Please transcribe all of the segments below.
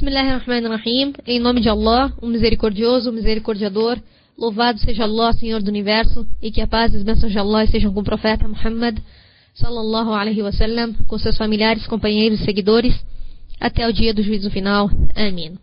Bismillahirrahmanirrahim. Em nome de Allah, o misericordioso, o misericordiador. Louvado seja Allah, Senhor do Universo, e que a paz e as bênçãos de Allah estejam com o profeta Muhammad sallallahu alaihi wasallam, com seus familiares, companheiros e seguidores, até o dia do juízo final. Amém.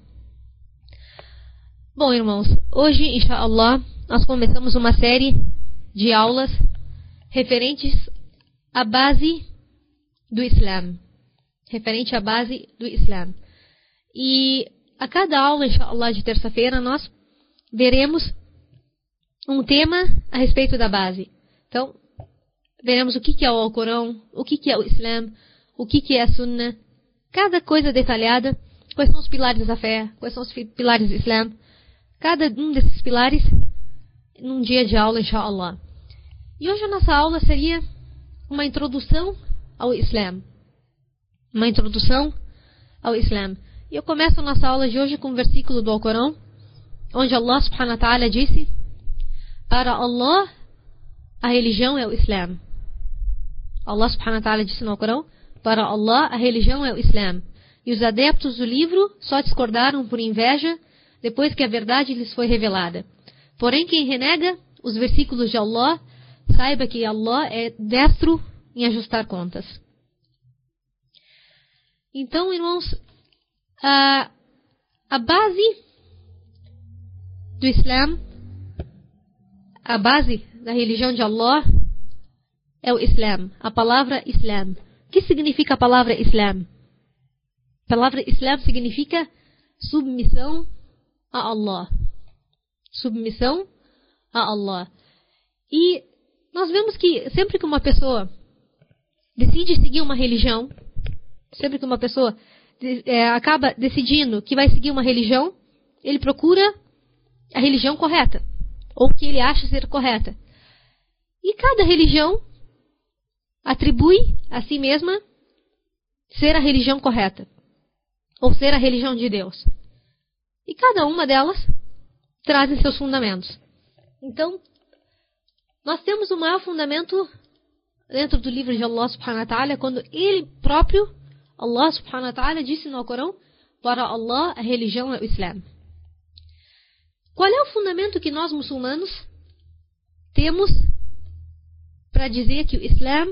Bom, irmãos, hoje, inshallah, nós começamos uma série de aulas referentes à base do Islã. Referente à base do Islã. E a cada aula, inshallah, de terça-feira, nós veremos um tema a respeito da base. Então, veremos o que é o Alcorão, o que é o Islã, o que é a Sunnah, cada coisa detalhada, quais são os pilares da fé, quais são os pilares do Islã, cada um desses pilares num dia de aula, inshallah. E hoje a nossa aula seria uma introdução ao Islã. Uma introdução ao Islã. E eu começo a nossa aula de hoje com um versículo do Alcorão, onde Allah subhanahu wa ta'ala disse: para Allah, a religião é o Islã. Allah subhanahu wa ta'ala disse no Alcorão: para Allah, a religião é o Islã. E os adeptos do livro só discordaram por inveja depois que a verdade lhes foi revelada. Porém, quem renega os versículos de Allah, saiba que Allah é destro em ajustar contas. Então, irmãos, a base do Islã, a base da religião de Allah é o Islã, a palavra Islã. O que significa a palavra Islã? A palavra Islã significa submissão a Allah. Submissão a Allah. E nós vemos que sempre que uma pessoa decide seguir uma religião, sempre que uma pessoa acaba decidindo que vai seguir uma religião, ele procura a religião correta, ou que ele acha ser correta. E cada religião atribui a si mesma ser a religião correta, ou ser a religião de Deus. E cada uma delas trazem seus fundamentos. Então, nós temos o maior fundamento dentro do livro de Allah subhanahu wa ta'ala, quando ele próprio, Allah subhanahu wa ta'ala, disse no Alcorão: para Allah, a religião é o Islã. Qual é o fundamento que nós muçulmanos temos para dizer que o Islã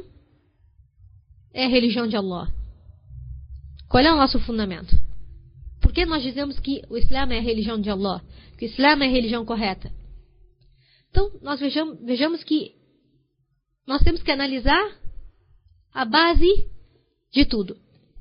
é a religião de Allah? Qual é o nosso fundamento? Por que nós dizemos que o Islã é a religião de Allah? Que o Islã é a religião correta? Então, nós vejamos que nós temos que analisar a base de tudo.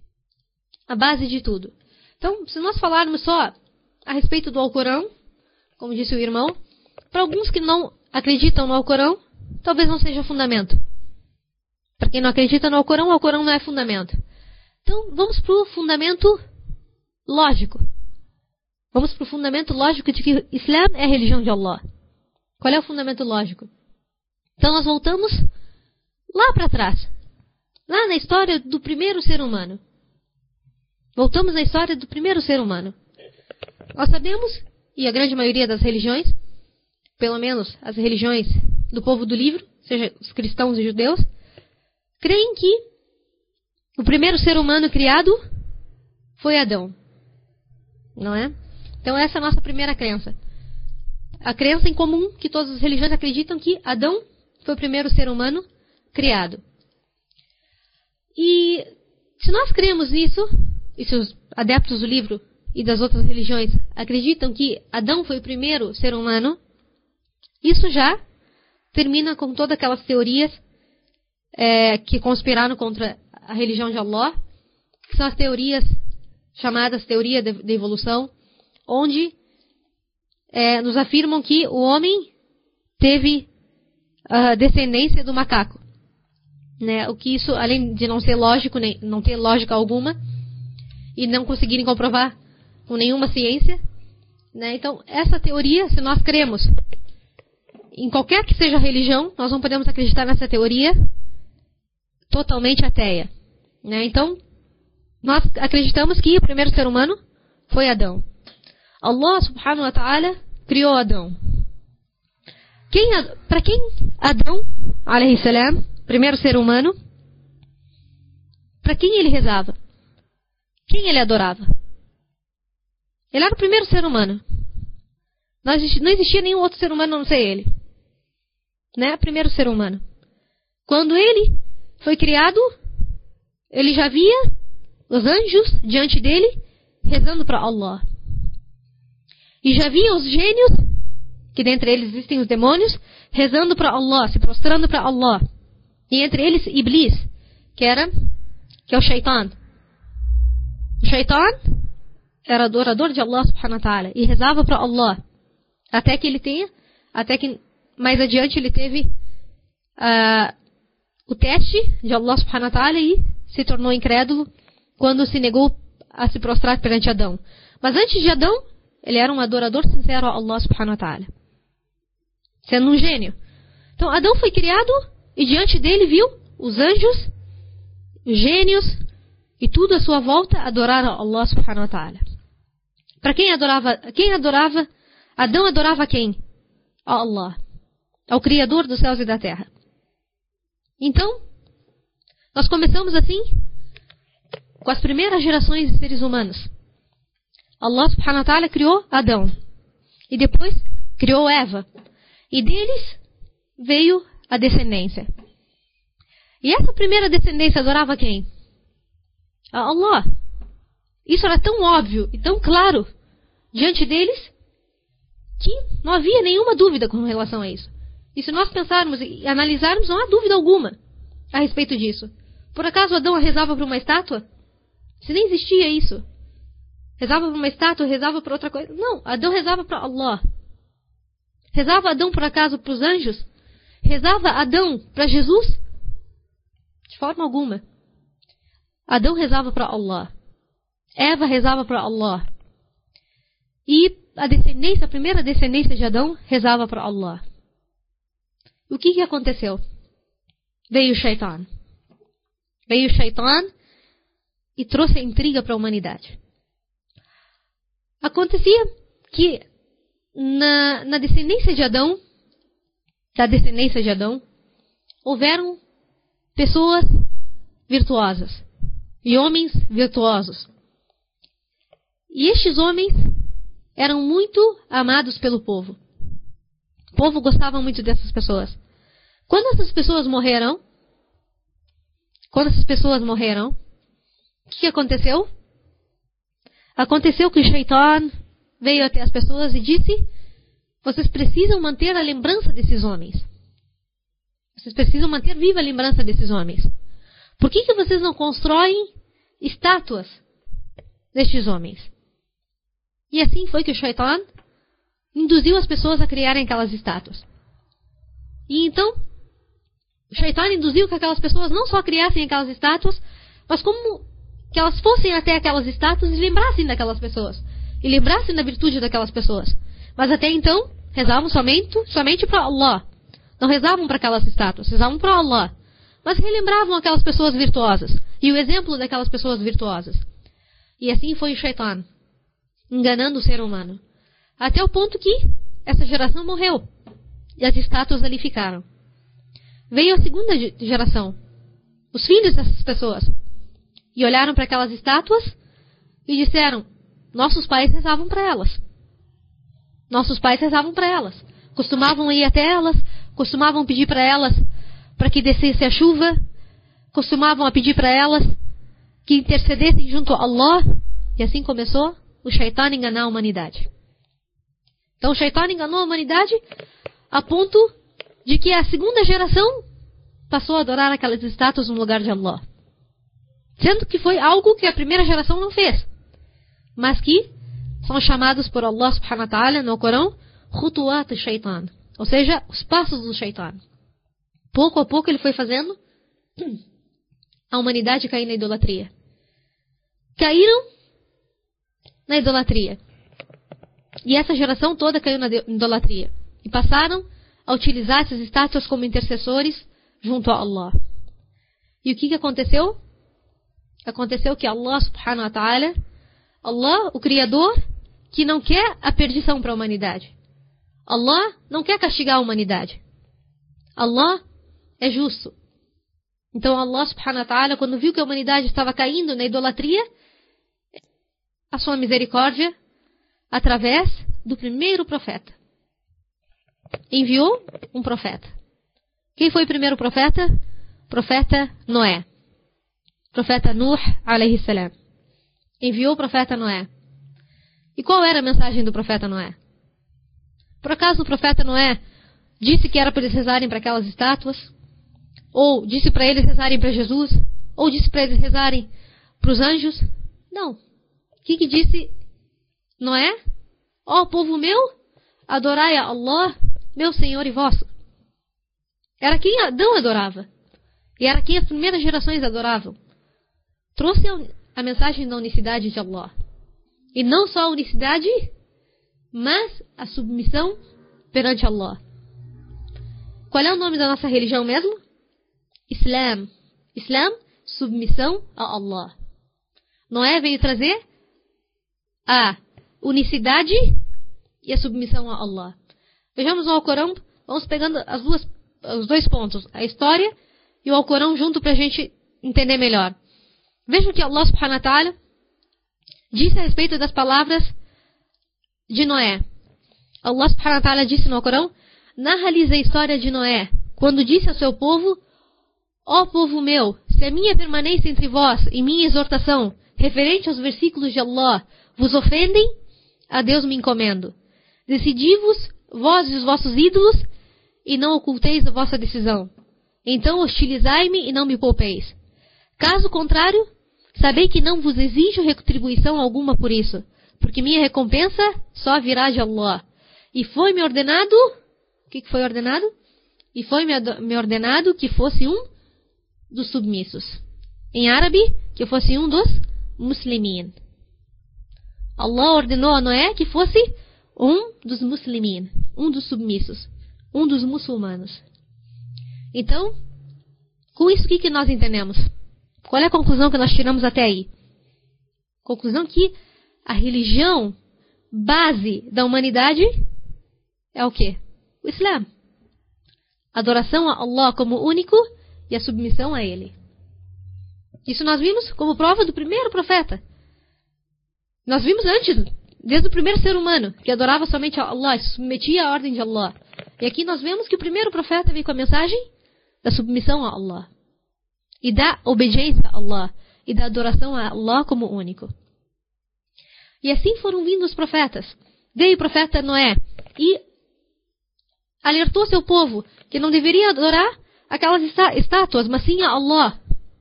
A base de tudo. Então, se nós falarmos só a respeito do Alcorão, como disse o irmão, para alguns que não acreditam no Alcorão, talvez não seja fundamento. Para quem não acredita no Alcorão, o Alcorão não é fundamento. Então, vamos para o fundamento lógico. Vamos para o fundamento lógico de que o Islã é a religião de Allah. Qual é o fundamento lógico? Então, nós voltamos lá para trás. Lá na história do primeiro ser humano. Voltamos na história do primeiro ser humano. Nós sabemos, e a grande maioria das religiões, pelo menos as religiões do povo do livro, seja os cristãos e judeus, creem que o primeiro ser humano criado foi Adão. Não é? Então essa é a nossa primeira crença. A crença em comum que todas as religiões acreditam que Adão foi o primeiro ser humano criado. E se nós cremos nisso, e se os adeptos do livro e das outras religiões acreditam que Adão foi o primeiro ser humano, isso já termina com todas aquelas teorias que conspiraram contra a religião de Allah, que são as teorias chamadas teoria de evolução, onde nos afirmam que o homem teve a descendência do macaco. Né? O que isso, além de não ser lógico, não ter lógica alguma, e não conseguirem comprovar com nenhuma ciência, né? Então, essa teoria, se nós cremos em qualquer que seja a religião, nós não podemos acreditar nessa teoria totalmente ateia. Né? Então, nós acreditamos que o primeiro ser humano foi Adão. Allah subhanahu wa ta'ala criou Adão. Para quem Adão, alayhi salam, primeiro ser humano, para quem ele rezava? Quem ele adorava? Ele era o primeiro ser humano. Não existia nenhum outro ser humano a não ser ele. Né? Primeiro ser humano. Quando ele foi criado, ele já via os anjos diante dele rezando para Allah. E já via os gênios, que dentre eles existem os demônios, rezando para Allah, se prostrando para Allah. E entre eles Iblis, que é o Shaitan. O Shaitan era adorador de Allah subhanahu wa ta'ala e rezava para Allah. Até que mais adiante ele teve o teste de Allah subhanahu wa ta'ala e se tornou incrédulo quando se negou a se prostrar perante Adão. Mas antes de Adão, ele era um adorador sincero a Allah subhanahu wa ta'ala, sendo um gênio. Então Adão foi criado e diante dele viu os anjos, os gênios e tudo à sua volta adorar a Allah subhanahu wa ta'ala. Para quem adorava? Adão adorava quem? A Allah, ao Criador dos céus e da terra. Então, nós começamos assim com as primeiras gerações de seres humanos. Allah subhanahu wa ta'ala criou Adão. E depois criou Eva. E deles veio a descendência. E essa primeira descendência adorava quem? A Allah. Isso era tão óbvio e tão claro diante deles que não havia nenhuma dúvida com relação a isso. E se nós pensarmos e analisarmos, não há dúvida alguma a respeito disso. Por acaso Adão rezava para uma estátua? Se nem existia isso. Rezava para uma estátua, rezava para outra coisa. Não, Adão rezava para Allah. Rezava Adão por acaso para os anjos? Rezava Adão para Jesus? De forma alguma. Adão rezava para Allah. Eva rezava para Allah. E a primeira descendência de Adão rezava para Allah. O que aconteceu? Veio o Shaitan. Veio o Shaitan e trouxe a intriga para a humanidade. Acontecia que na descendência de Adão, houveram pessoas virtuosas e homens virtuosos. E estes homens eram muito amados pelo povo. O povo gostava muito dessas pessoas. Quando essas pessoas morreram, o que aconteceu? Aconteceu que o Shaitan veio até as pessoas e disse: vocês precisam manter a lembrança desses homens. Vocês precisam manter viva a lembrança desses homens. Por que vocês não constroem estátuas destes homens? E assim foi que o Shaitan induziu as pessoas a criarem aquelas estátuas. E então, o Shaitan induziu que aquelas pessoas não só criassem aquelas estátuas, mas como que elas fossem até aquelas estátuas e lembrassem daquelas pessoas. E lembrassem da virtude daquelas pessoas. Mas até então, rezavam somente para Allah. Não rezavam para aquelas estátuas, rezavam para Allah. Mas relembravam aquelas pessoas virtuosas. E o exemplo daquelas pessoas virtuosas. E assim foi o Shaitan, enganando o ser humano. Até o ponto que essa geração morreu. E as estátuas ali ficaram. Veio a segunda geração. Os filhos dessas pessoas. E olharam para aquelas estátuas e disseram: nossos pais rezavam para elas. Nossos pais rezavam para elas. Costumavam ir até elas. Costumavam pedir para elas para que descesse a chuva. Costumavam a pedir para elas que intercedessem junto a Allah. E assim começou o Shaitan enganar a humanidade. Então o Shaitan enganou a humanidade a ponto de que a segunda geração passou a adorar aquelas estátuas no lugar de Allah. Sendo que foi algo que a primeira geração não fez. Mas que são chamados por Allah subhanahu wa ta'ala no Corão Khutuat Shaitan. Ou seja, os passos do Shaitan. Pouco a pouco ele foi fazendo a humanidade cair na idolatria. Caíram na idolatria. E essa geração toda caiu na idolatria. E passaram a utilizar essas estátuas como intercessores junto a Allah. E o que aconteceu? Aconteceu que Allah subhanahu wa ta'ala, Allah, o Criador, que não quer a perdição para a humanidade. Allah não quer castigar a humanidade. Allah é justo. Então Allah subhanahu wa ta'ala, quando viu que a humanidade estava caindo na idolatria, a sua misericórdia através do primeiro profeta. Enviou um profeta. Quem foi o primeiro profeta? Profeta Noé. Profeta Nuh, alayhi salam. Enviou o profeta Noé. E qual era a mensagem do profeta Noé? Por acaso o profeta Noé disse que era para eles rezarem para aquelas estátuas? Ou disse para eles rezarem para Jesus? Ou disse para eles rezarem para os anjos? Não. O que disse Noé? Ó povo meu, adorai a Allah, meu Senhor e vosso. Era quem Adão adorava. E era quem as primeiras gerações adoravam. Trouxe a mensagem da unicidade de Allah. E não só a unicidade, mas a submissão perante Allah. Qual é o nome da nossa religião mesmo? Islam. Islam, submissão a Allah. Noé veio trazer a unicidade e a submissão a Allah. Vejamos no Alcorão, vamos pegando os dois pontos, a história e o Alcorão junto para a gente entender melhor. Veja o que Allah subhanahu wa ta'ala disse a respeito das palavras de Noé. Allah subhanahu wa ta'ala disse no Alcorão: narra-lhes a história de Noé, quando disse ao seu povo: ó povo meu, se a minha permanência entre vós e minha exortação referente aos versículos de Allah vos ofendem, a Deus me encomendo. Decidi-vos, vós e os vossos ídolos, e não oculteis a vossa decisão. Então hostilizai-me e não me poupeis. Caso contrário, sabei que não vos exijo retribuição alguma por isso, porque minha recompensa só virá de Allah. E foi-me ordenado... O que foi ordenado? E foi-me ordenado que fosse um dos submissos. Em árabe, que fosse um dos muslimin. Allah ordenou a Noé que fosse um dos muslimin, um dos submissos, um dos muçulmanos. Então, com isso o que nós entendemos? Qual é a conclusão que nós tiramos até aí? Conclusão que a religião base da humanidade é o quê? O Islã. Adoração a Allah como único e a submissão a Ele. Isso nós vimos como prova do primeiro profeta. Nós vimos antes, desde o primeiro ser humano, que adorava somente a Allah, se submetia à ordem de Allah. E aqui nós vemos que o primeiro profeta veio com a mensagem da submissão a Allah. E da obediência a Allah. E da adoração a Allah como único. E assim foram vindo os profetas. Veio o profeta Noé e alertou seu povo que não deveria adorar aquelas estátuas, mas sim a Allah.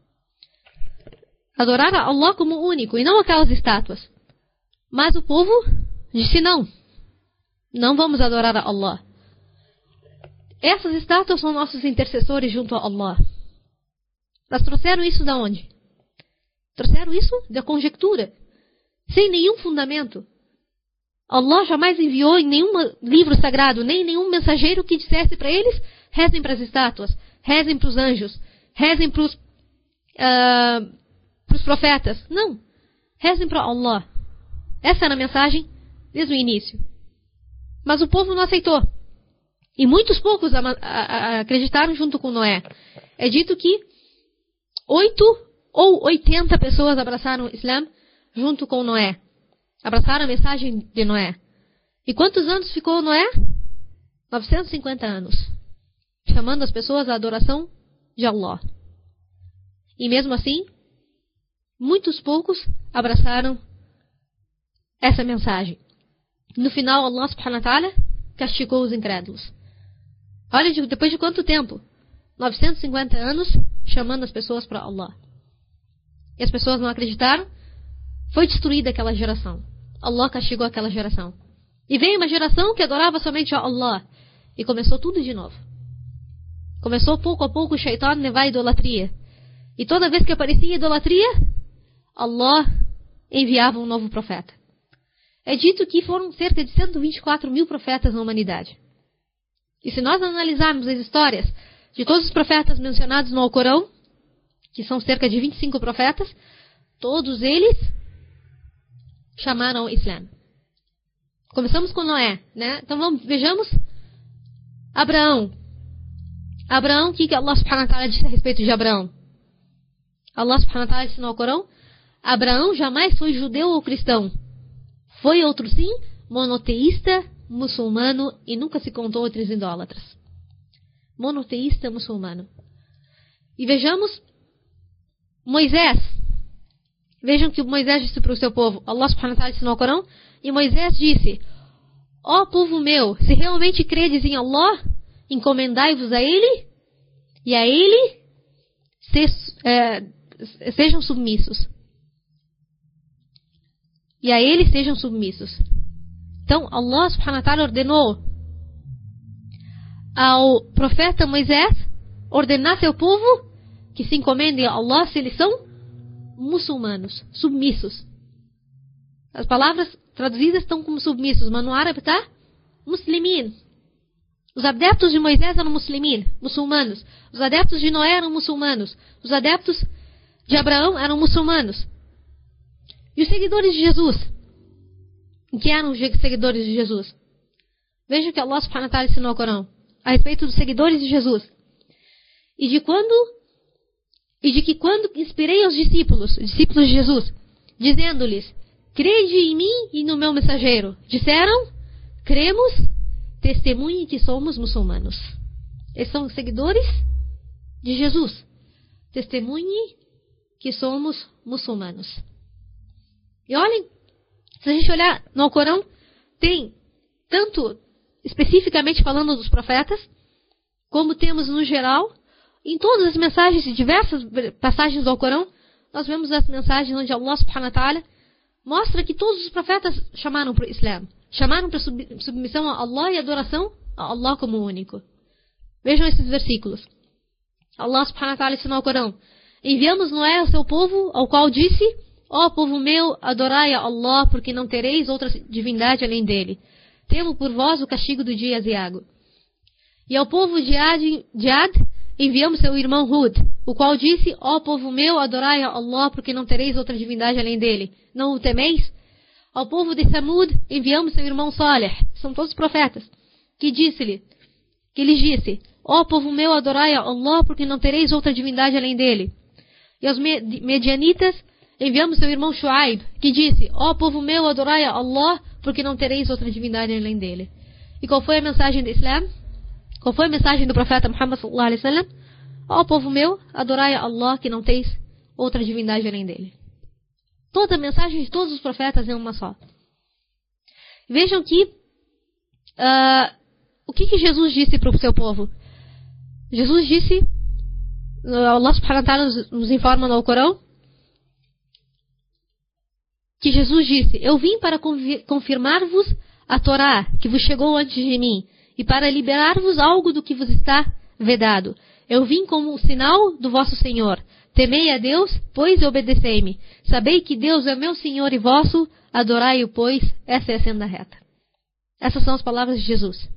Adorar a Allah como único e não aquelas estátuas. Mas o povo disse não. Não vamos adorar a Allah. Essas estátuas são nossos intercessores junto a Allah. Elas trouxeram isso de onde? Trouxeram isso da conjectura. Sem nenhum fundamento. Allah jamais enviou em nenhum livro sagrado, nem nenhum mensageiro que dissesse para eles: rezem para as estátuas, rezem para os anjos, rezem para os profetas. Não. Rezem para Allah. Essa era a mensagem desde o início. Mas o povo não aceitou. E muitos poucos acreditaram junto com Noé. É dito que 8 ou 80 pessoas abraçaram o Islã junto com Noé. Abraçaram a mensagem de Noé. E quantos anos ficou Noé? 950 anos. Chamando as pessoas à adoração de Allah. E mesmo assim, muitos poucos abraçaram essa mensagem. No final, Allah subhanahu wa ta'ala castigou os incrédulos. Olha, depois de quanto tempo? 950 anos chamando as pessoas para Allah. E as pessoas não acreditaram. Foi destruída aquela geração. Allah castigou aquela geração. E veio uma geração que adorava somente a Allah. E começou tudo de novo. Começou pouco a pouco o Shaitan levar a idolatria. E toda vez que aparecia idolatria, Allah enviava um novo profeta. É dito que foram cerca de 124 mil profetas na humanidade. E se nós analisarmos as histórias de todos os profetas mencionados no Alcorão, que são cerca de 25 profetas, todos eles chamaram o Islã. Começamos com Noé, né? Então vejamos Abraão. Abraão, o que Allah subhanahu wa ta'ala disse a respeito de Abraão? Allah subhanahu wa ta'ala disse no Alcorão: Abraão jamais foi judeu ou cristão. Foi outro sim, monoteísta, muçulmano e nunca se contou outros idólatras. Monoteísta, muçulmano. E vejamos Moisés. Vejam que Moisés disse para o seu povo. Allah subhanahu wa ta'ala disse no Corão. E Moisés disse: ó povo meu, se realmente credes em Allah, encomendai-vos a Ele, e a Ele sejam submissos. E a Ele sejam submissos. Então, Allah subhanahu wa ta'ala ordenou ao profeta Moisés ordenar seu povo que se encomendem a Allah se eles são muçulmanos, submissos. As palavras traduzidas estão como submissos, mas no árabe está muslimin. Os adeptos de Moisés eram muçulmanos. Os adeptos de Noé eram muçulmanos. Os adeptos de Abraão eram muçulmanos. E os seguidores de Jesus? Que eram os seguidores de Jesus? Veja que Allah subhanahu wa ta'ala ensinou no Corão a respeito dos seguidores de Jesus. E de que quando inspirei os discípulos de Jesus, dizendo-lhes: crede em mim e no meu mensageiro. Disseram: cremos, testemunhe que somos muçulmanos. Esses são os seguidores de Jesus. Testemunhe que somos muçulmanos. E olhem, se a gente olhar no Corão, tem tanto especificamente falando dos profetas, como temos no geral, em todas as mensagens, de diversas passagens do Corão, nós vemos as mensagens onde Allah subhanahu wa ta'ala mostra que todos os profetas chamaram para o Islã, chamaram para submissão a Allah e adoração a Allah como único. Vejam esses versículos. Allah subhanahu wa ta'ala ensinou no Corão: enviamos Noé ao seu povo, ao qual disse: ó povo meu, adorai a Allah, porque não tereis outra divindade além dele. Temo por vós o castigo do dia aziago. E ao povo de Ad enviamos seu irmão Hud, o qual disse: ó povo meu, adorai a Allah, porque não tereis outra divindade além dele. Não o temeis? Ao povo de Samud enviamos seu irmão Saleh, são todos profetas, que lhes disse: ó povo meu, adorai a Allah, porque não tereis outra divindade além dele. E aos medianitas enviamos seu irmão Shuaib, que disse: ó povo meu, adorai a Allah, porque não tereis outra divindade além dele. E qual foi a mensagem do Islã? Qual foi a mensagem do profeta Muhammad sallallahu alaihi wasallam? Ó povo meu, adorai a Allah, que não teis outra divindade além dele. Toda a mensagem de todos os profetas é uma só. Vejam que o que Jesus disse para o seu povo? Jesus disse, Allah subhanahu wa ta'ala nos informa no Corão, que Jesus disse: eu vim para confirmar-vos a Torá, que vos chegou antes de mim, e para liberar-vos algo do que vos está vedado. Eu vim como o sinal do vosso Senhor. Temei a Deus, pois, e obedecei-me. Sabei que Deus é meu Senhor e vosso, adorai-o, pois, essa é a senda reta. Essas são as palavras de Jesus.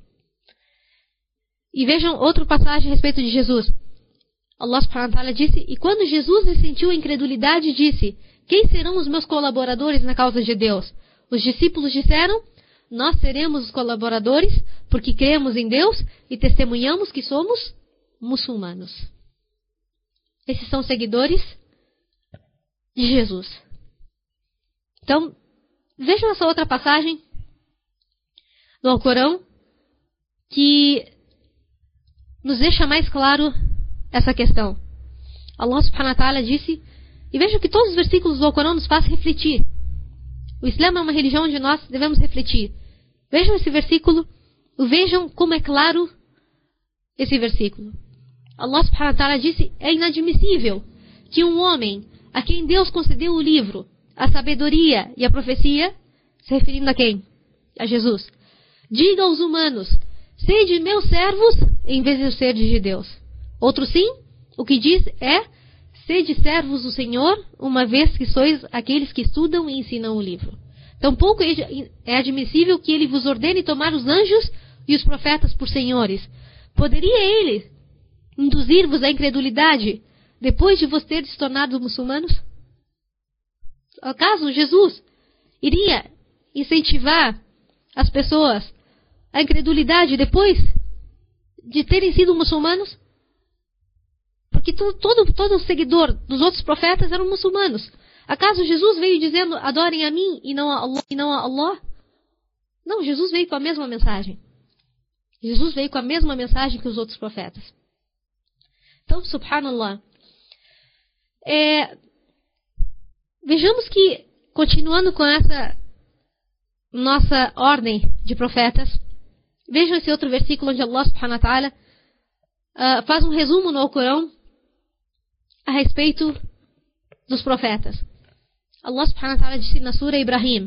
E vejam outra passagem a respeito de Jesus. Allah subhanahu wa ta'ala disse: e quando Jesus sentiu a incredulidade, disse: quem serão os meus colaboradores na causa de Deus? Os discípulos disseram: nós seremos os colaboradores, porque cremos em Deus e testemunhamos que somos muçulmanos. Esses são seguidores de Jesus. Então, vejam essa outra passagem do Alcorão que nos deixa mais claro essa questão. Allah subhanahu wa ta'ala disse, e vejam que todos os versículos do Alcorão nos fazem refletir. O Islã é uma religião onde nós devemos refletir. Vejam esse versículo, vejam como é claro esse versículo. Allah subhanahu wa ta'ala disse: é inadmissível que um homem a quem Deus concedeu o livro, a sabedoria e a profecia, se referindo a quem? A Jesus, diga aos humanos: sede meus servos, em vez de ser de Deus. Outro sim, o que diz é: sede servos do Senhor, uma vez que sois aqueles que estudam e ensinam o livro. Tampouco é admissível que ele vos ordene tomar os anjos e os profetas por senhores. Poderia ele induzir-vos à incredulidade depois de vos teres tornado muçulmanos? Acaso Jesus iria incentivar as pessoas à incredulidade depois de terem sido muçulmanos? Porque todo seguidor dos outros profetas eram muçulmanos. Acaso Jesus veio dizendo: adorem a mim e não a Allah? Não, Jesus veio com a mesma mensagem. Jesus veio com a mesma mensagem que os outros profetas. Então, subhanallah. Vejamos que, continuando com essa nossa ordem de profetas, vejam esse outro versículo onde Allah subhanahu wa ta'ala faz um resumo no Alcorão a respeito dos profetas. Allah subhanahu wa ta'ala disse na Sura Ibrahim: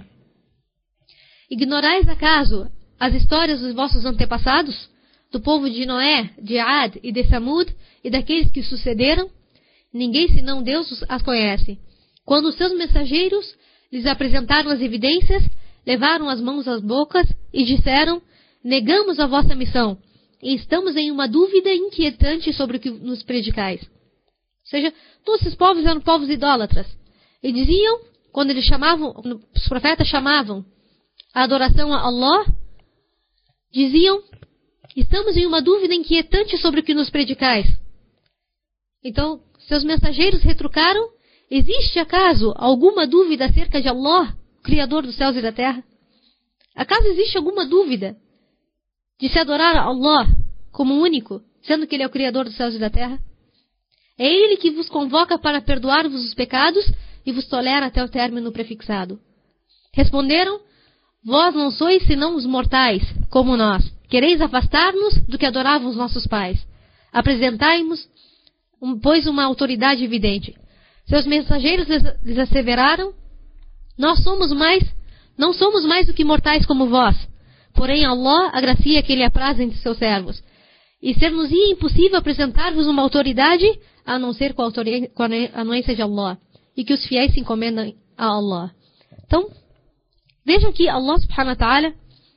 ignorais acaso as histórias dos vossos antepassados, do povo de Noé, de Ad e de Samud, e daqueles que sucederam? Ninguém senão Deus as conhece. Quando os seus mensageiros lhes apresentaram as evidências, levaram as mãos às bocas e disseram: negamos a vossa missão e estamos em uma dúvida inquietante sobre o que nos predicais. Ou seja, todos esses povos eram povos idólatras. E diziam, quando eles chamavam, os profetas chamavam a adoração a Allah, diziam: estamos em uma dúvida inquietante sobre o que nos predicais. Então, seus mensageiros retrucaram: existe acaso alguma dúvida acerca de Allah, Criador dos céus e da terra? Acaso existe alguma dúvida de se adorar a Allah como único, sendo que Ele é o Criador dos céus e da terra? É Ele que vos convoca para perdoar-vos os pecados e vos tolera até o término prefixado. Responderam: vós não sois senão os mortais, como nós. Quereis afastar-nos do que adoravam os nossos pais. Apresentai-nos, pois, uma autoridade evidente. Seus mensageiros lhes asseveraram: não somos mais do que mortais como vós. Porém, Allah agracia que Ele apraz entre seus servos. E ser-nos-ia impossível apresentar-vos uma autoridade, a não ser com a anuência de Allah. E que os fiéis se encomendam a Allah. Então, vejam que Allah subhanahu wa ta'ala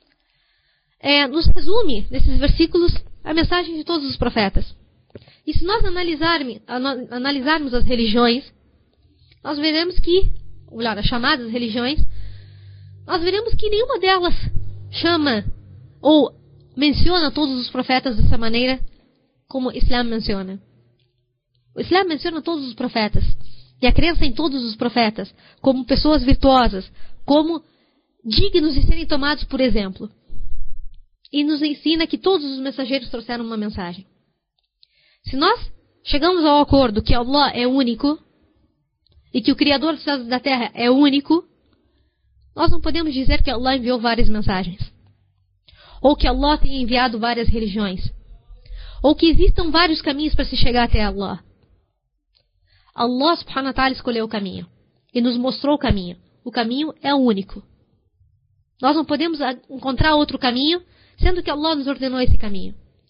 nos resume, nesses versículos, a mensagem de todos os profetas. E se nós analisarmos as religiões, nós veremos que, ou melhor, as chamadas religiões, nós veremos que nenhuma delas chama ou menciona todos os profetas dessa maneira como o Islã menciona. O Islã menciona todos os profetas. E a crença em todos os profetas como pessoas virtuosas, como dignos de serem tomados por exemplo. E nos ensina que todos os mensageiros trouxeram uma mensagem. Se nós chegamos ao acordo que Allah é único, e que o Criador dos céus e da terra é único, nós não podemos dizer que Allah enviou várias mensagens. Ou que Allah tenha enviado várias religiões. Ou que existam vários caminhos para se chegar até Allah. Allah subhanahu wa ta'ala escolheu o caminho. E nos mostrou o caminho. O caminho é o único. Nós não podemos encontrar outro caminho, sendo que Allah nos ordenou esse caminho.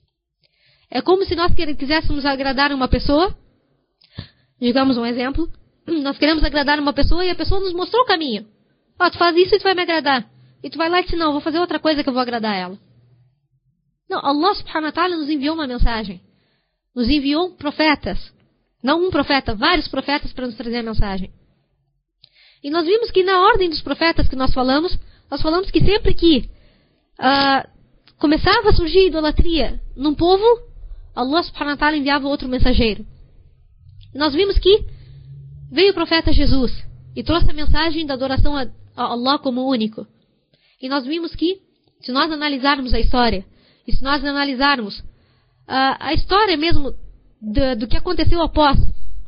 É como se nós quiséssemos agradar uma pessoa. Digamos um exemplo. Nós queremos agradar uma pessoa e a pessoa nos mostrou o caminho. Tu faz isso e tu vai me agradar. E tu vai lá e diz: não, eu vou fazer outra coisa que eu vou agradar ela. Não, Allah subhanahu wa ta'ala nos enviou uma mensagem. Nos enviou profetas. Não um profeta, vários profetas para nos trazer a mensagem. E nós vimos que na ordem dos profetas que nós falamos que sempre que começava a surgir idolatria num povo, Allah subhanahu wa ta'ala enviava outro mensageiro. E nós vimos que veio o profeta Jesus e trouxe a mensagem da adoração a Allah como único. E nós vimos que, se nós analisarmos a história, e se nós analisarmos a história mesmo do que aconteceu após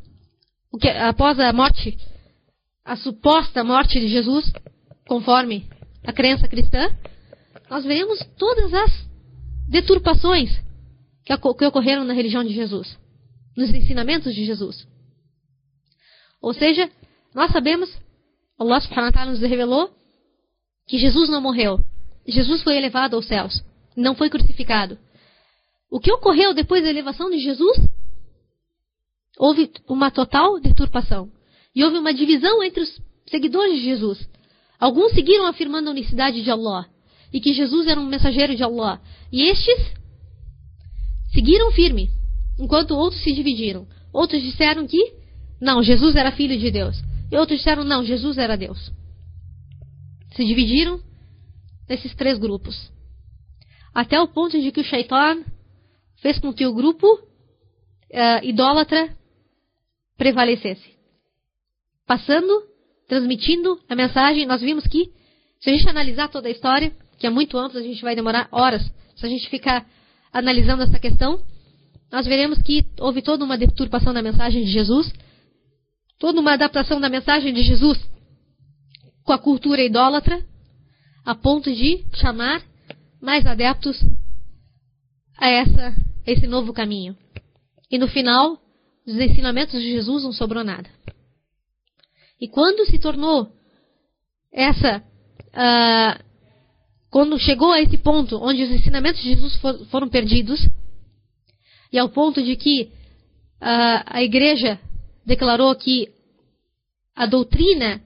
a morte, a suposta morte de Jesus, conforme a crença cristã, nós veremos todas as deturpações que ocorreram na religião de Jesus, nos ensinamentos de Jesus. Ou seja, nós sabemos, Allah subhanahu wa ta'ala nos revelou que Jesus não morreu. Jesus foi elevado aos céus, não foi crucificado. O que ocorreu depois da elevação de Jesus? Houve uma total deturpação. E houve uma divisão entre os seguidores de Jesus. Alguns seguiram afirmando a unicidade de Allah e que Jesus era um mensageiro de Allah. E estes seguiram firme, enquanto outros se dividiram. Outros disseram que não, Jesus era filho de Deus. E outros disseram não, Jesus era Deus. Se dividiram nesses três grupos. Até o ponto de que o Shaitan fez com que o grupo idólatra prevalecesse. Passando, transmitindo a mensagem, nós vimos que, se a gente analisar toda a história, que é muito amplo, a gente vai demorar horas. Se a gente ficar analisando essa questão, nós veremos que houve toda uma deturpação da mensagem de Jesus, toda uma adaptação da mensagem de Jesus com a cultura idólatra, a ponto de chamar mais adeptos a esse novo caminho. E no final, dos ensinamentos de Jesus não sobrou nada. E quando se tornou quando chegou a esse ponto onde os ensinamentos de Jesus foram perdidos, e ao ponto de que a igreja declarou que a doutrina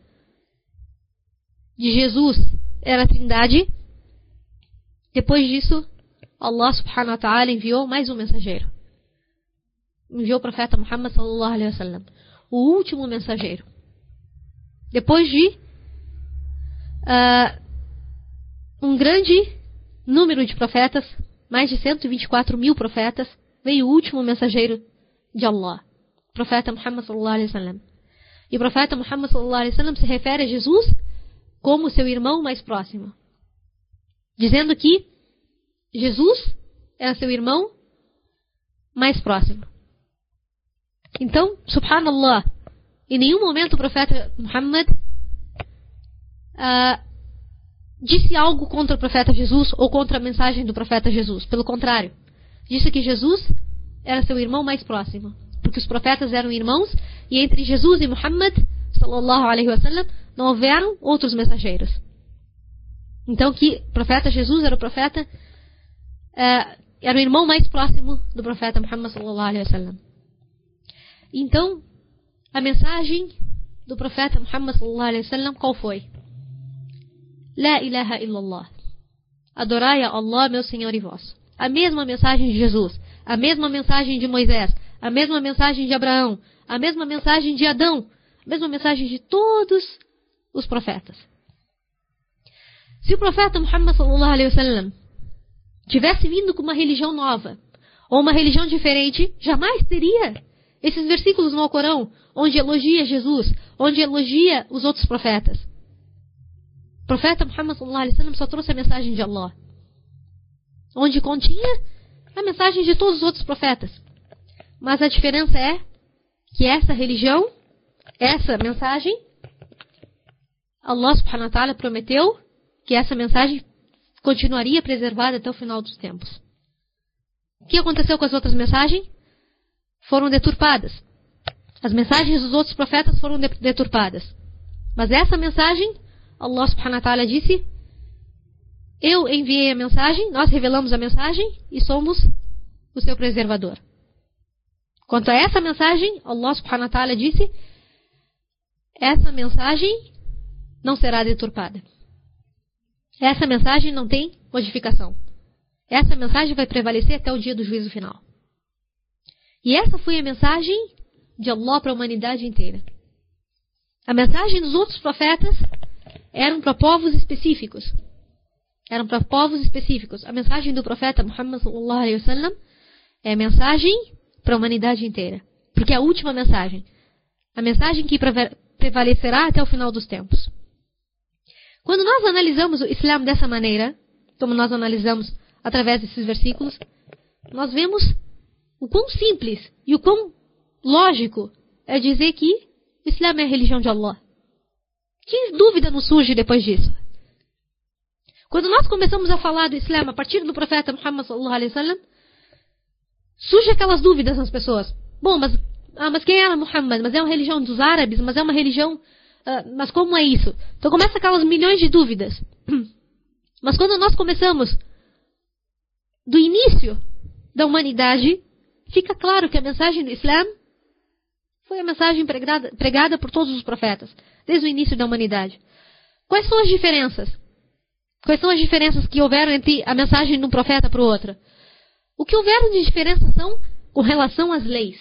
de Jesus era a Trindade, depois disso, Allah subhanahu wa ta'ala enviou mais um mensageiro. Enviou o profeta Muhammad sallallahu alaihi wasallam, o último mensageiro. Depois de um grande número de profetas, mais de 124 mil profetas, veio o último mensageiro de Allah, o profeta Muhammad sallallahu alaihi wasallam. E o profeta Muhammad sallallahu alaihi wasallam se refere a Jesus como seu irmão mais próximo, dizendo que Jesus era seu irmão mais próximo. Então, subhanallah, em nenhum momento o profeta Muhammad disse algo contra o profeta Jesus ou contra a mensagem do profeta Jesus. Pelo contrário, disse que Jesus era seu irmão mais próximo, porque os profetas eram irmãos, e entre Jesus e Muhammad sallallahu alaihi wasallam não houveram outros mensageiros. Então que o profeta Jesus era o profeta, era o irmão mais próximo do profeta Muhammad sallallahu alaihi wasallam. Então, a mensagem do profeta Muhammad sallallahu alaihi wasallam qual foi? La ilaha illallah. Adorai a Allah, meu Senhor e vós. A mesma mensagem de Jesus, a mesma mensagem de Moisés, a mesma mensagem de Abraão, a mesma mensagem de Adão, a mesma mensagem de todos os profetas. Se o profeta Muhammad sallallahu alaihi wasallam tivesse vindo com uma religião nova, ou uma religião diferente, jamais teria esses versículos no Alcorão, onde elogia Jesus, onde elogia os outros profetas. O profeta Muhammad sallallahu alaihi wasallam só trouxe a mensagem de Allah, onde continha a mensagem de todos os outros profetas. Mas a diferença é que essa religião, essa mensagem, Allah subhanahu wa ta'ala prometeu que essa mensagem continuaria preservada até o final dos tempos. O que aconteceu com as outras mensagens? Foram deturpadas. As mensagens dos outros profetas foram deturpadas. Mas essa mensagem, Allah subhanahu wa ta'ala disse: eu enviei a mensagem, nós revelamos a mensagem e somos o seu preservador. Quanto a essa mensagem, Allah subhanahu wa ta'ala disse: essa mensagem não será deturpada. Essa mensagem não tem modificação. Essa mensagem vai prevalecer até o dia do juízo final. E essa foi a mensagem de Allah para a humanidade inteira. A mensagem dos outros profetas eram para povos específicos. Eram para povos específicos. A mensagem do profeta Muhammad sallallahu alaihi wasallam é a mensagem para a humanidade inteira. Porque é a última mensagem. A mensagem que prevalecerá até o final dos tempos. Quando nós analisamos o Islã dessa maneira, como nós analisamos através desses versículos, nós vemos o quão simples e o quão lógico é dizer que o Islã é a religião de Allah. Que dúvida nos surge depois disso? Quando nós começamos a falar do Islã a partir do profeta Muhammad sallallahu alaihi wasallam, surge aquelas dúvidas nas pessoas. Bom, mas quem era Muhammad? Mas é uma religião dos árabes? Mas é uma religião... mas como é isso? Então começa aquelas milhões de dúvidas. Mas quando nós começamos do início da humanidade, fica claro que a mensagem do Islã foi a mensagem pregada por todos os profetas, desde o início da humanidade. Quais são as diferenças? Quais são as diferenças que houveram entre a mensagem de um profeta para o outro? O que houveram de diferença são com relação às leis.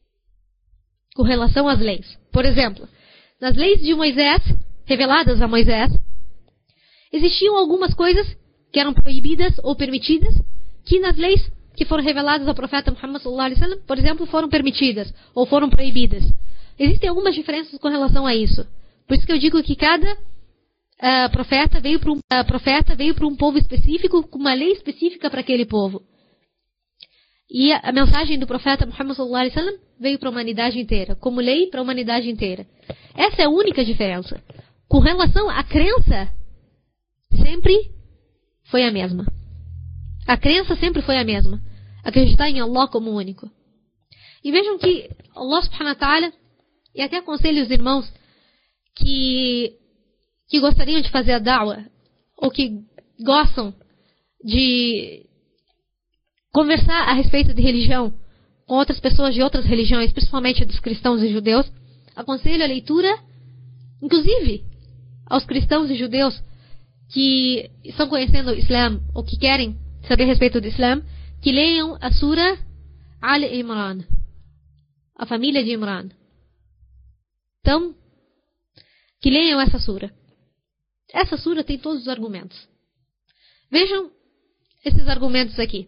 Com relação às leis. Por exemplo, nas leis de Moisés, reveladas a Moisés, existiam algumas coisas que eram proibidas ou permitidas, que nas leis que foram reveladas ao profeta Muhammad sallallahu alaihi wasallam, por exemplo, foram permitidas ou foram proibidas. Existem algumas diferenças com relação a isso. Por isso que eu digo que cada profeta veio para um povo específico, com uma lei específica para aquele povo. E a mensagem do profeta Muhammad sallallahu alaihi wasallam veio para a humanidade inteira, como lei para a humanidade inteira. Essa é a única diferença. Com relação à crença, sempre foi a mesma. A crença sempre foi a mesma. Acreditar em Allah como único. E vejam que Allah subhanahu wa ta'ala, e até aconselho os irmãos que gostariam de fazer a da'wah, ou que gostam de conversar a respeito de religião com outras pessoas de outras religiões, principalmente dos cristãos e judeus, aconselho a leitura, inclusive aos cristãos e judeus que estão conhecendo o Islã ou que querem saber a respeito do Islã, que leiam a Sura Al-Imran, a família de Imran. Então, que leiam essa Sura. Essa Sura tem todos os argumentos. Vejam esses argumentos aqui.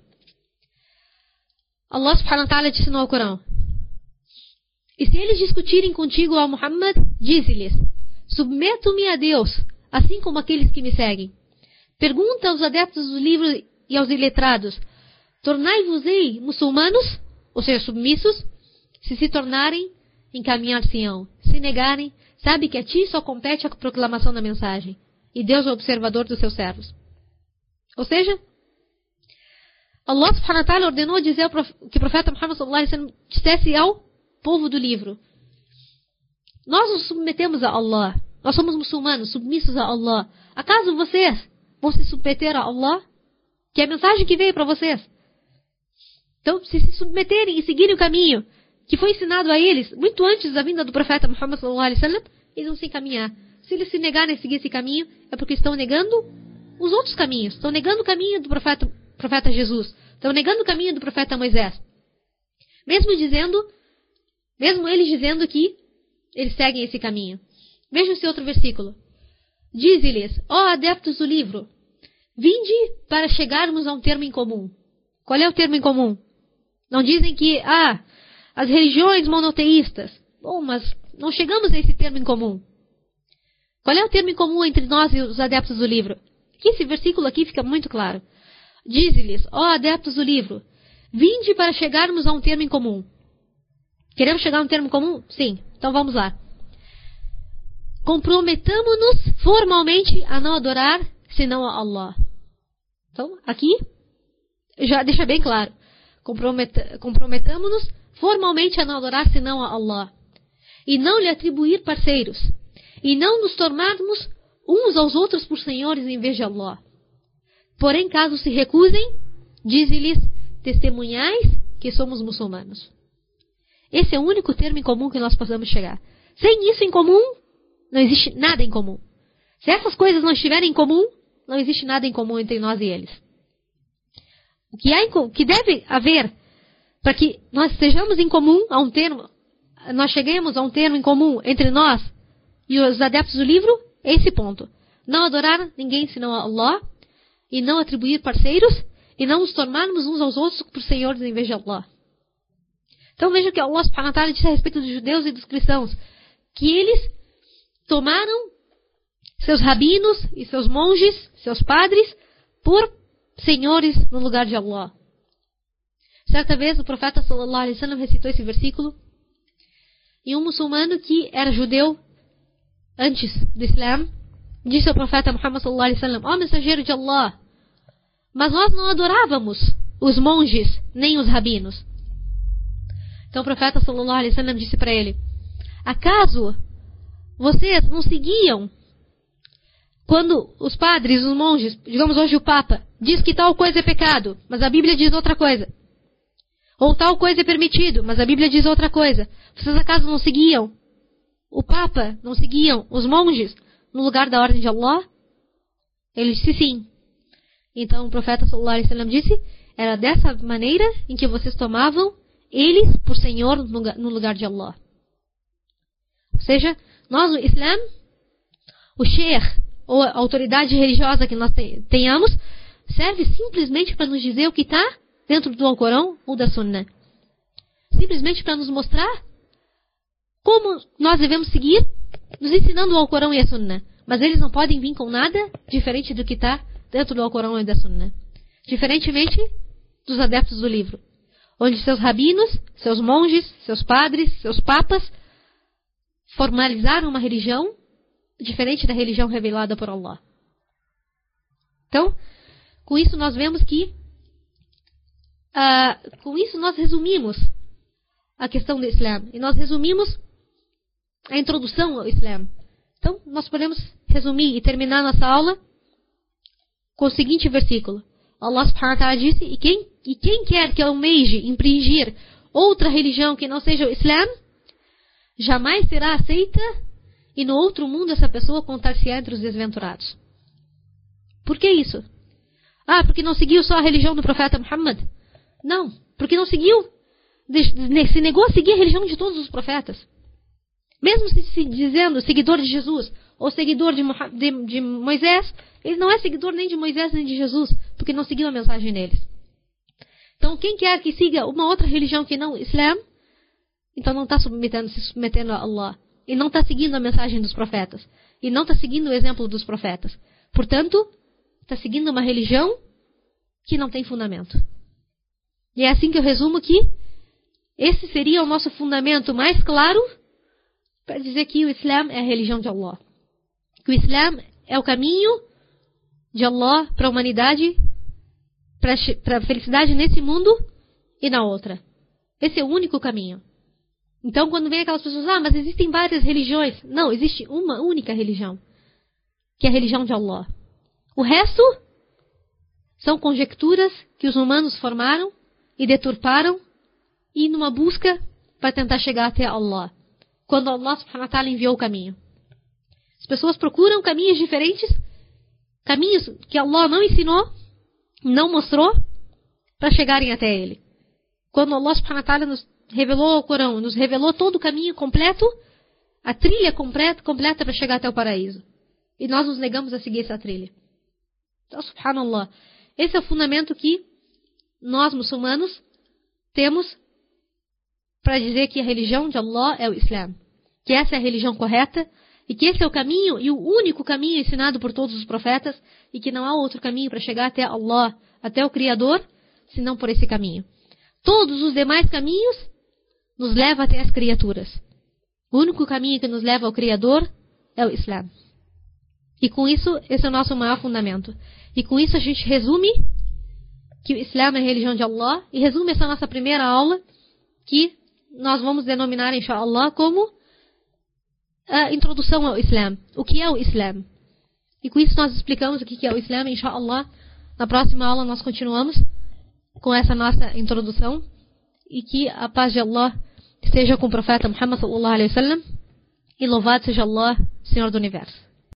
Allah subhanahu wa ta'ala disse no Alcorão: e se eles discutirem contigo, ó Muhammad, dize-lhes: submeto-me a Deus, assim como aqueles que me seguem. Pergunta aos adeptos do livro e aos iletrados: tornai-vos-ei muçulmanos, ou seja, submissos, se tornarem, encaminhar-se-ão. Se negarem, sabe que a ti só compete a proclamação da mensagem, e Deus é o observador dos seus servos. Ou seja, Allah subhanahu wa ta'ala ordenou dizer que o profeta Muhammad sallallahu alaihi wasallam dissesse ao povo do livro: nós nos submetemos a Allah, nós somos muçulmanos, submissos a Allah. Acaso vocês vão se submeter a Allah? Que é a mensagem que veio para vocês. Então, se submeterem e seguirem o caminho que foi ensinado a eles muito antes da vinda do profeta Muhammad sallallahu alaihi wasallam, eles vão se encaminhar. Se eles se negarem a seguir esse caminho, é porque estão negando os outros caminhos. Estão negando o caminho do profeta Jesus. Estão negando o caminho do profeta Moisés. Mesmo eles dizendo que eles seguem esse caminho. Vejam esse outro versículo. Dize-lhes: ó adeptos do livro, vinde para chegarmos a um termo em comum. Qual é o termo em comum? Não dizem que, as religiões monoteístas. Bom, mas não chegamos a esse termo em comum. Qual é o termo em comum entre nós e os adeptos do livro? Esse versículo aqui fica muito claro. Dize-lhes: ó adeptos do livro, vinde para chegarmos a um termo em comum. Queremos chegar a um termo comum? Sim. Então vamos lá. Comprometamo-nos formalmente a não adorar senão a Allah. Então, aqui já deixa bem claro. Comprometamo-nos formalmente a não adorar senão a Allah. E não lhe atribuir parceiros. E não nos tornarmos uns aos outros por senhores em vez de Allah. Porém, caso se recusem, dize-lhes: testemunhais que somos muçulmanos. Esse é o único termo em comum que nós possamos chegar. Sem isso em comum, não existe nada em comum. Se essas coisas não estiverem em comum, não existe nada em comum entre nós e eles. O que deve haver para que nós estejamos em comum a um termo, nós cheguemos a um termo em comum entre nós e os adeptos do livro, é esse ponto. Não adorar ninguém senão a Allah, e não atribuir parceiros, e não nos tornarmos uns aos outros por senhores em vez de Allah. Então veja que Allah subhanahu wa ta'ala disse a respeito dos judeus e dos cristãos, que eles tomaram seus rabinos e seus monges, seus padres, por senhores no lugar de Allah. Certa vez o profeta sallallahu alaihi wasallam recitou esse versículo, e um muçulmano que era judeu antes do Islã disse ao profeta Muhammad sallallahu alaihi wasallam: ó mensageiro de Allah, mas nós não adorávamos os monges nem os rabinos. Então o profeta sallallahu alaihi wasallam disse para ele: acaso vocês não seguiam quando os padres, os monges, digamos hoje o Papa, diz que tal coisa é pecado, mas a Bíblia diz outra coisa? Ou tal coisa é permitido, mas a Bíblia diz outra coisa? Vocês acaso não seguiam o Papa, não seguiam os monges no lugar da ordem de Allah? Ele disse sim. Então o profeta sallallahu alaihi wasallam disse: era dessa maneira em que vocês tomavam eles por Senhor no lugar de Allah. Ou seja, nós no Islã, o sheikh ou a autoridade religiosa que nós tenhamos serve simplesmente para nos dizer o que está dentro do Alcorão ou da Sunnah. Simplesmente para nos mostrar como nós devemos seguir, nos ensinando o Alcorão e a Sunnah. Mas eles não podem vir com nada diferente do que está dentro do Alcorão e da Sunna. Diferentemente dos adeptos do livro, onde seus rabinos, seus monges, seus padres, seus papas formalizaram uma religião diferente da religião revelada por Allah. Então, com isso nós vemos que com isso nós resumimos a questão do Islã e nós resumimos a introdução ao Islã. Então, nós podemos resumir e terminar nossa aula com o seguinte versículo. Allah subhanahu wa ta'ala disse, e quem quer que almeje impingir outra religião que não seja o Islã, jamais será aceita, e no outro mundo essa pessoa contar-se-á entre os desventurados. Por que isso? Porque não seguiu só a religião do profeta Muhammad? Não, porque não seguiu, se negou a seguir a religião de todos os profetas. Mesmo se dizendo seguidor de Jesus, ou seguidor de Moisés, ele não é seguidor nem de Moisés nem de Jesus, porque não seguiu a mensagem deles. Então, quem quer que siga uma outra religião que não o Islã, então não está se submetendo a Allah. E não está seguindo a mensagem dos profetas. E não está seguindo o exemplo dos profetas. Portanto, está seguindo uma religião que não tem fundamento. E é assim que eu resumo que esse seria o nosso fundamento mais claro para dizer que o Islã é a religião de Allah. Que o Islã é o caminho de Allah para a humanidade, para a felicidade nesse mundo e na outra. Esse é o único caminho. Então, quando vem aquelas pessoas, mas existem várias religiões. Não, existe uma única religião, que é a religião de Allah. O resto são conjecturas que os humanos formaram e deturparam e numa busca para tentar chegar até Allah. Quando Allah subhanahu wa ta'ala enviou o caminho. As pessoas procuram caminhos diferentes, caminhos que Allah não ensinou, não mostrou, para chegarem até Ele. Quando Allah subhanahu wa ta'ala nos revelou o Corão, nos revelou todo o caminho completo, a trilha completa para chegar até o paraíso. E nós nos negamos a seguir essa trilha. Então, subhanallah, esse é o fundamento que nós, muçulmanos, temos para dizer que a religião de Allah é o Islã. Que essa é a religião correta, e que esse é o caminho, e o único caminho ensinado por todos os profetas, e que não há outro caminho para chegar até Allah, até o Criador, senão por esse caminho. Todos os demais caminhos nos levam até as criaturas. O único caminho que nos leva ao Criador é o Islã. E com isso, esse é o nosso maior fundamento. E com isso a gente resume que o Islã é a religião de Allah, e resume essa nossa primeira aula, que nós vamos denominar, inshallah, como a introdução ao Islã. O que é o Islã? E com isso nós explicamos o que é o Islã, inshallah. Na próxima aula nós continuamos com essa nossa introdução. E que a paz de Allah esteja com o profeta Muhammad sallallahu alaihi wasallam. E louvado seja Allah, Senhor do Universo.